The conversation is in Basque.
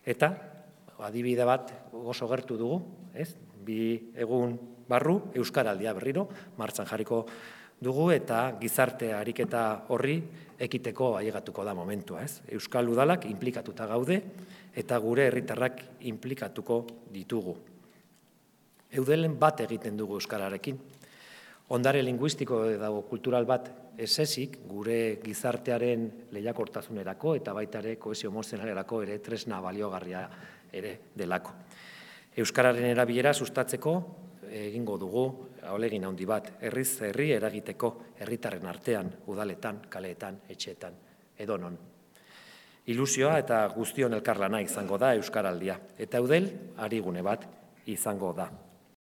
Eta, adibide bat oso gertu dugu, ez? 2 egun barru, Euskaraldia berriro, martxan jarriko dugu, eta gizarte ariketa horri ekiteko ailegatuko da momentua, ez? Euskal Udalak inplikatuta gaude, eta gure herritarrak inplikatuko ditugu. Eudelen bat egiten dugu euskararekin. Ondare linguistiko edo kultural bat esezik, gure gizartearen lehiakortasunerako eta baita ere kohesio emozionalerako ere tresna baliogarria ere delako. Euskararen erabilera sustatzeko egingo dugu ahalegin handi bat, herriz herri eragiteko, herritarren artean, udaletan, kaleetan, etxeetan, edonon. Ilusioa eta guztion elkarlana izango da Euskaraldia, eta Eudel arigune bat izango da.